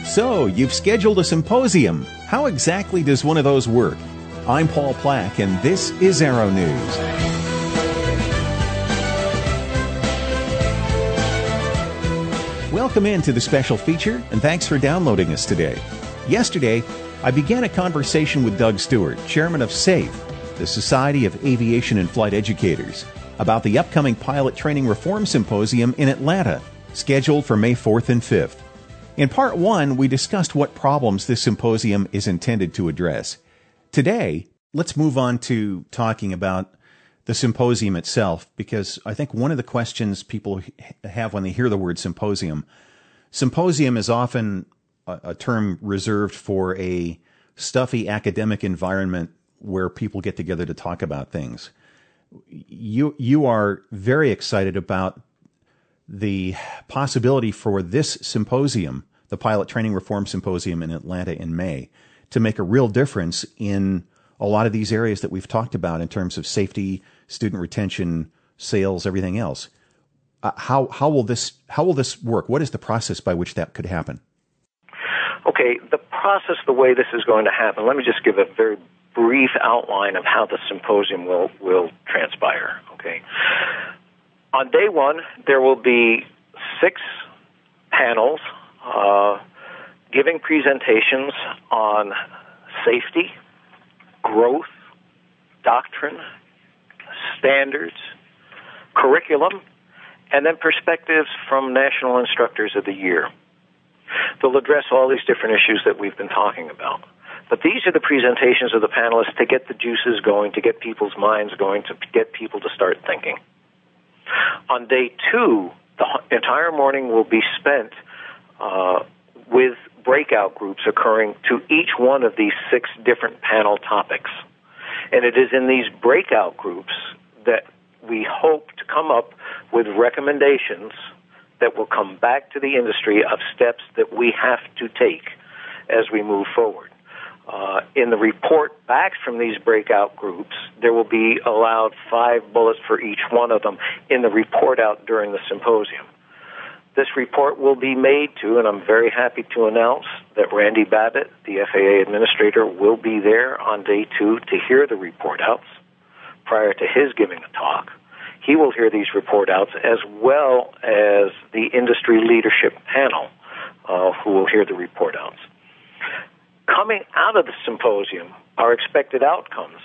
So, you've scheduled a symposium. How exactly does one of those work? I'm Paul Plack, and this is Arrow News. Welcome into the special feature, and thanks for downloading us today. Yesterday, I began a conversation with Doug Stewart, chairman of SAFE, the Society of Aviation and Flight Educators, about the upcoming Pilot Training Reform Symposium in Atlanta, scheduled for May 4th and 5th. In Part 1, we discussed what problems this symposium is intended to address. Today, let's move on to talking about the symposium itself, because I think one of the questions people have when they hear the word symposium is often a term reserved for a stuffy academic environment where people get together to talk about things. You are very excited about the possibility for this symposium, the Pilot Training Reform Symposium in Atlanta in May, to make a real difference in a lot of these areas that we've talked about in terms of safety, student retention, sales, everything else. How will this work? What is the process by which that could happen? Okay, the process, the way this is going to happen, let me just give a very brief outline of how the symposium will transpire. Okay. On day one, there will be 6 panels giving presentations on safety, growth, doctrine, standards, curriculum, and then perspectives from National Instructors of the Year. They'll address all these different issues that we've been talking about. But these are the presentations of the panelists to get the juices going, to get people's minds going, to get people to start thinking. On day 2, the entire morning will be spent with breakout groups occurring to each one of these 6 different panel topics. And it is in these breakout groups that we hope to come up with recommendations that will come back to the industry of steps that we have to take as we move forward. In the report back from these breakout groups, there will be allowed 5 bullets for each one of them in the report out during the symposium. This report will be made to, and I'm very happy to announce that Randy Babbitt, the FAA administrator, will be there on day 2 to hear the report outs prior to his giving a talk. He will hear these report outs as well as the industry leadership panel who will hear the report outs. Coming out of the symposium, our expected outcomes.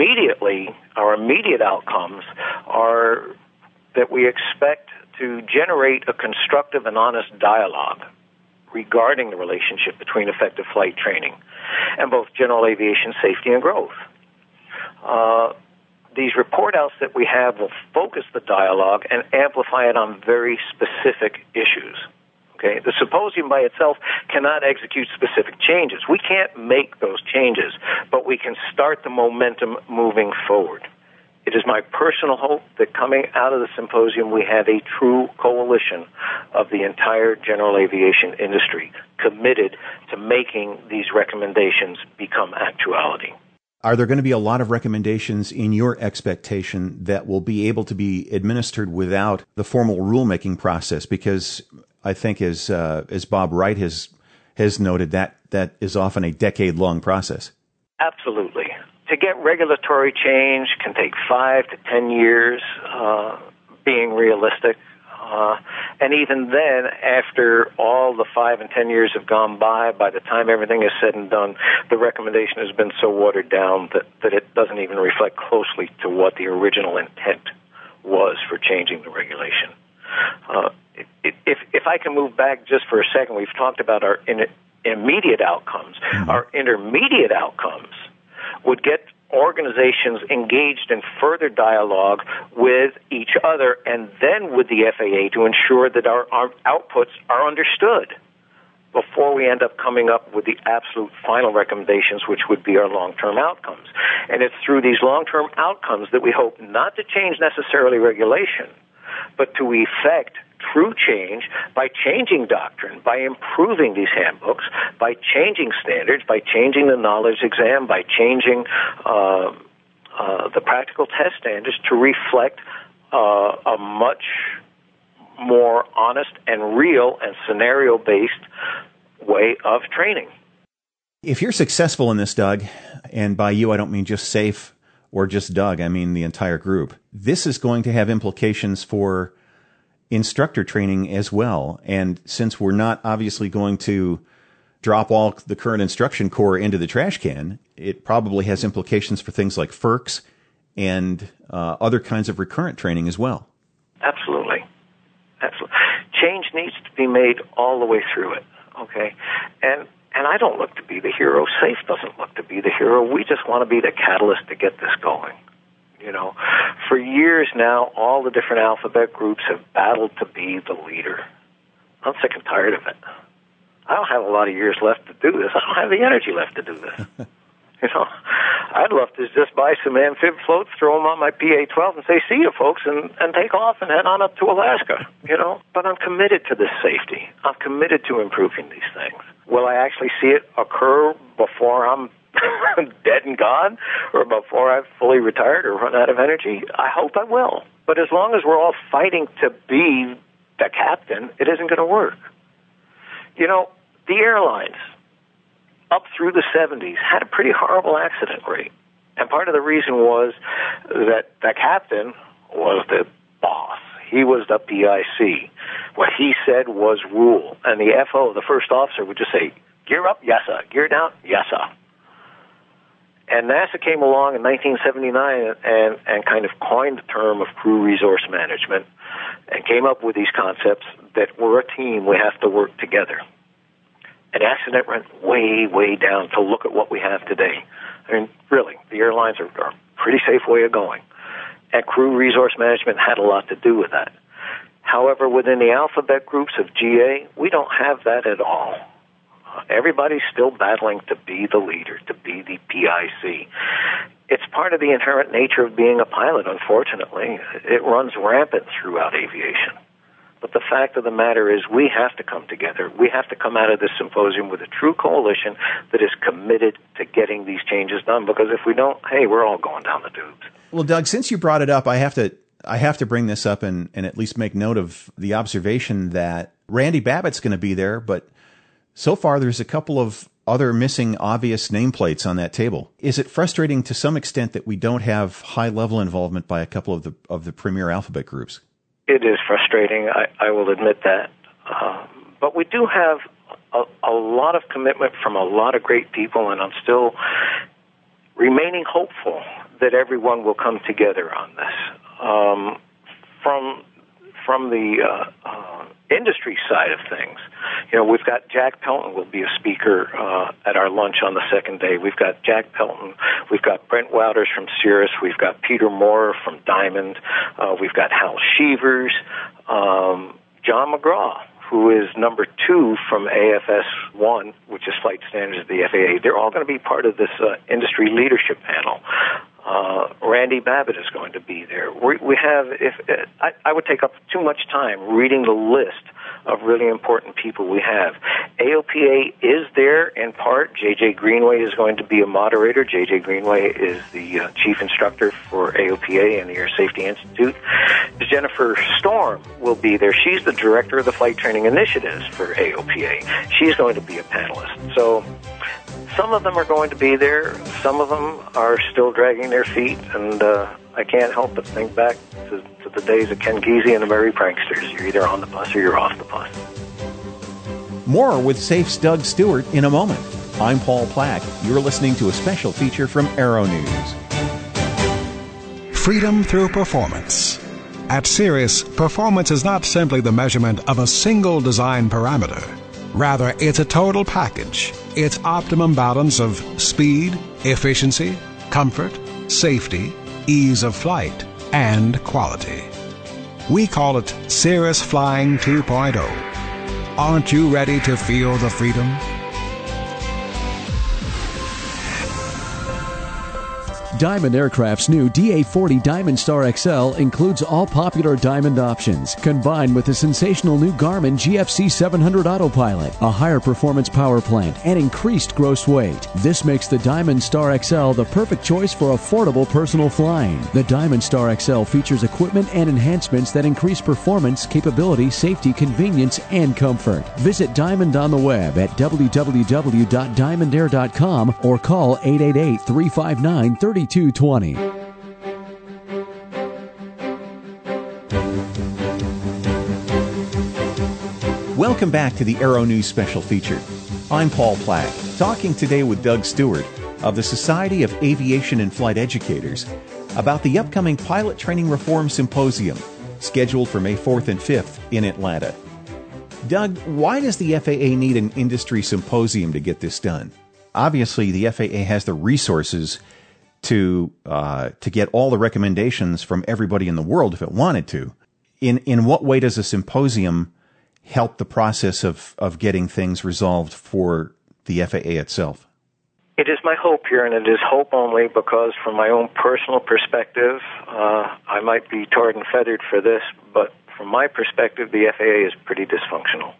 Our immediate outcomes are that we expect to generate a constructive and honest dialogue regarding the relationship between effective flight training and both general aviation safety and growth. These report outs that we have will focus the dialogue and amplify it on very specific issues. Okay, the symposium by itself cannot execute specific changes. We can't make those changes, but we can start the momentum moving forward. It is my personal hope that coming out of the symposium, we have a true coalition of the entire general aviation industry committed to making these recommendations become actuality. Are there going to be a lot of recommendations in your expectation that will be able to be administered without the formal rulemaking process? Because I think, as Bob Wright has noted, that is often a decade-long process. Absolutely. To get regulatory change can take 5 to 10 years, being realistic. And even then, after all the 5 and 10 years have gone by the time everything is said and done, the recommendation has been so watered down that it doesn't even reflect closely to what the original intent was for changing the regulation. If I can move back just for a second, we've talked about our immediate outcomes. Mm-hmm. Our intermediate outcomes would get organizations engaged in further dialogue with each other and then with the FAA to ensure that our outputs are understood before we end up coming up with the absolute final recommendations, which would be our long-term outcomes. And it's through these long-term outcomes that we hope not to change necessarily regulation, but to effect true change by changing doctrine, by improving these handbooks, by changing standards, by changing the knowledge exam, by changing the practical test standards to reflect a much more honest and real and scenario-based way of training. If you're successful in this, Doug, and by you I don't mean just SAFE or just Doug, I mean the entire group, this is going to have implications for instructor training as well. And since we're not obviously going to drop all the current instruction core into the trash can, it probably has implications for things like FERCs and other kinds of recurrent training as well. Absolutely. Change needs to be made all the way through it, okay? And I don't look to be the hero. SAFE doesn't look to be the hero. We just want to be the catalyst to get this going. You know, for years now, all the different alphabet groups have battled to be the leader. I'm sick and tired of it. I don't have a lot of years left to do this. I don't have the energy left to do this. You know, I'd love to just buy some amphib floats, throw them on my PA-12 and say, see you, folks, and take off and head on up to Alaska, you know. But I'm committed to this safety. I'm committed to improving these things. Will I actually see it occur before I'm dead and gone or before I've fully retired or run out of energy? I hope I will. But as long as we're all fighting to be the captain, it isn't going to work. You know, the airlines up through the 70s had a pretty horrible accident rate. And part of the reason was that the captain was the boss. He was the PIC. What he said was rule. And the FO, the first officer, would just say, gear up, yes, sir. Gear down, yes, sir. And NASA came along in 1979 and kind of coined the term of crew resource management and came up with these concepts that we're a team, we have to work together. An accident went way, way down to look at what we have today. I mean, really, the airlines are a pretty safe way of going. And crew resource management had a lot to do with that. However, within the alphabet groups of GA, we don't have that at all. Everybody's still battling to be the leader, to be the PIC. It's part of the inherent nature of being a pilot, unfortunately. It runs rampant throughout aviation. But the fact of the matter is we have to come together. We have to come out of this symposium with a true coalition that is committed to getting these changes done, because if we don't, hey, we're all going down the tubes. Well, Doug, since you brought it up, I have to bring this up and at least make note of the observation that Randy Babbitt's going to be there, but so far there's a couple of other missing obvious nameplates on that table. Is it frustrating to some extent that we don't have high-level involvement by a couple of the premier alphabet groups? It is frustrating. I will admit that. But we do have a lot of commitment from a lot of great people, and I'm still remaining hopeful that everyone will come together on this. From the industry side of things, you know, we've got Jack Pelton will be a speaker at our lunch on the second day. We've got Jack Pelton. We've got Brent Wouters from Cirrus. We've got Peter Moore from Diamond. We've got Hal Sheevers, John McGraw, who is number 2 from AFS 1, which is Flight Standards of the FAA. They're all going to be part of this industry leadership panel. Randy Babbitt is going to be there. We have, I would take up too much time reading the list of really important people we have. AOPA is there in part. J.J. Greenway is going to be a moderator. J.J. Greenway is the chief instructor for AOPA and the Air Safety Institute. Jennifer Storm will be there. She's the director of the Flight Training Initiatives for AOPA. She's going to be a panelist. So some of them are going to be there. Some of them are still dragging their feet, and I can't help but think back to the days of Ken Kesey and the Merry Pranksters. You're either on the bus or you're off the bus. More with SAFE's Doug Stewart in a moment. I'm Paul Plack. You're listening to a special feature from Aero News. Freedom through performance. At Cirrus, performance is not simply the measurement of a single design parameter. Rather, it's a total package. It's optimum balance of speed, efficiency, comfort, safety, ease of flight, and quality. We call it Cirrus Flying 2.0. Aren't you ready to feel the freedom? Diamond Aircraft's new DA-40 Diamond Star XL includes all popular Diamond options, combined with the sensational new Garmin GFC 700 Autopilot, a higher performance power plant, and increased gross weight. This makes the Diamond Star XL the perfect choice for affordable personal flying. The Diamond Star XL features equipment and enhancements that increase performance, capability, safety, convenience, and comfort. Visit Diamond on the web at www.diamondair.com or call 888-359-3220. Welcome back to the Aero News Special Feature. I'm Paul Plack, talking today with Doug Stewart of the Society of Aviation and Flight Educators about the upcoming Pilot Training Reform Symposium, scheduled for May 4th and 5th in Atlanta. Doug, why does the FAA need an industry symposium to get this done? Obviously, the FAA has the resources to get all the recommendations from everybody in the world if it wanted to. In what way does a symposium help the process of getting things resolved for the FAA itself? It is my hope here, and it is hope only because from my own personal perspective, I might be tarred and feathered for this, but from my perspective, the FAA is pretty dysfunctional.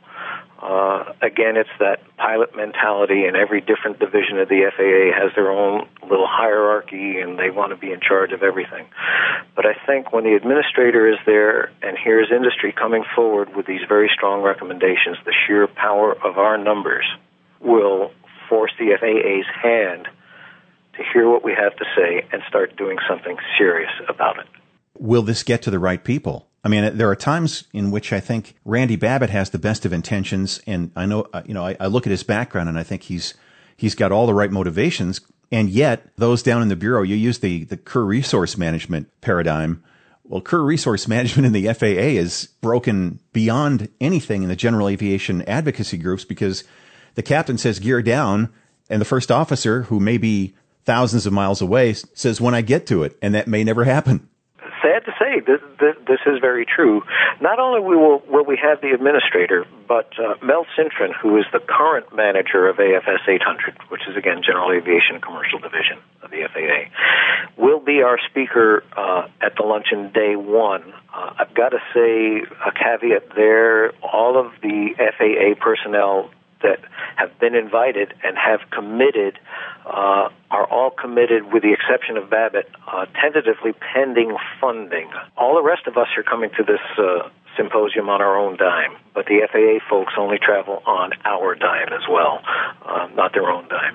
Again, it's that pilot mentality, and every different division of the FAA has their own little hierarchy, and they want to be in charge of everything. But I think when the administrator is there and hears industry coming forward with these very strong recommendations, the sheer power of our numbers will force the FAA's hand to hear what we have to say and start doing something serious about it. Will this get to the right people? I mean, there are times in which I think Randy Babbitt has the best of intentions, and I know, I look at his background and I think he's got all the right motivations, and yet those down in the Bureau, you use the Career Resource Management paradigm. Well, Career Resource Management in the FAA is broken beyond anything in the general aviation advocacy groups because the captain says gear down, and the first officer, who may be thousands of miles away, says when I get to it, and that may never happen. Sad to say, this is very true. Not only will we have the administrator, but Mel Cintron, who is the current manager of AFS 800, which is, again, General Aviation Commercial Division of the FAA, will be our speaker at the luncheon day one. I've got to say a caveat there. All of the FAA personnel that have been invited and have committed are all committed, with the exception of Babbitt, tentatively pending funding. All the rest of us are coming to this symposium on our own dime, but the FAA folks only travel on our dime as well, not their own dime.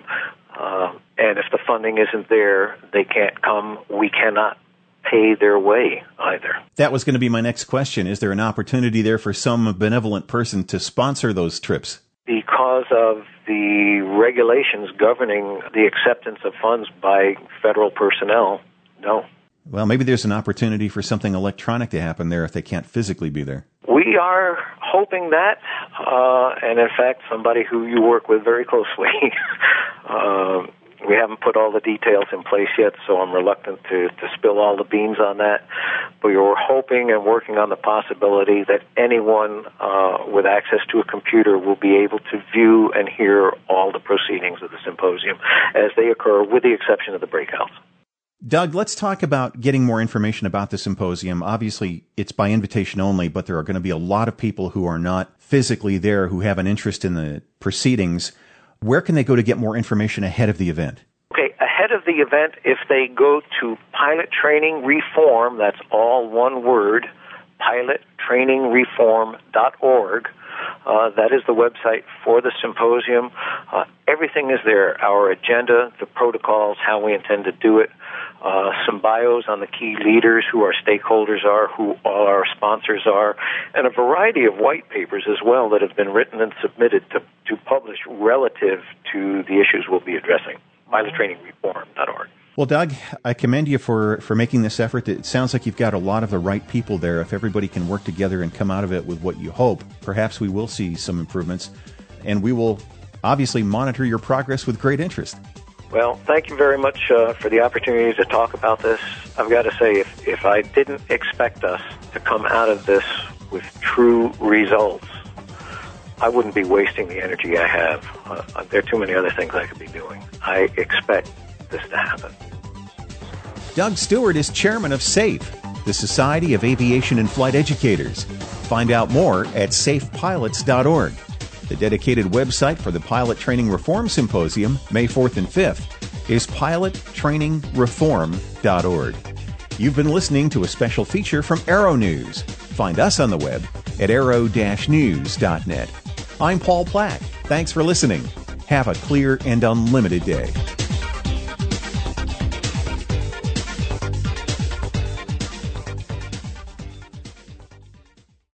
And if the funding isn't there, they can't come. We cannot pay their way either. That was going to be my next question. Is there an opportunity there for some benevolent person to sponsor those trips? Because of the regulations governing the acceptance of funds by federal personnel, no. Well, maybe there's an opportunity for something electronic to happen there if they can't physically be there. We are hoping that, and in fact, somebody who you work with very closely, we haven't put all the details in place yet, so I'm reluctant to spill all the beans on that. But we're hoping and working on the possibility that anyone with access to a computer will be able to view and hear all the proceedings of the symposium as they occur, with the exception of the breakouts. Doug, let's talk about getting more information about the symposium. Obviously, it's by invitation only, but there are going to be a lot of people who are not physically there who have an interest in the proceedings. Where can they go to get more information ahead of the event? Okay, ahead of the event, if they go to Pilot Training Reform, that's all one word, pilottrainingreform.org. That is the website for the symposium. Everything is there, our agenda, the protocols, how we intend to do it, some bios on the key leaders, who our stakeholders are, who all our sponsors are, and a variety of white papers as well that have been written and submitted to publish relative to the issues we'll be addressing. pilottrainingreform.org. Well, Doug, I commend you for making this effort. It sounds like you've got a lot of the right people there. If everybody can work together and come out of it with what you hope, perhaps we will see some improvements, and we will obviously monitor your progress with great interest. Well, thank you very much for the opportunity to talk about this. I've got to say, if I didn't expect us to come out of this with true results, I wouldn't be wasting the energy I have. There are too many other things I could be doing. I expect this to happen. Doug Stewart is chairman of SAFE, the Society of Aviation and Flight Educators. Find out more at safepilots.org. The dedicated website for the Pilot Training Reform Symposium, May 4th and 5th, is pilottrainingreform.org. You've been listening to a special feature from Aero News. Find us on the web at aero-news.net. I'm Paul Plack. Thanks for listening. Have a clear and unlimited day.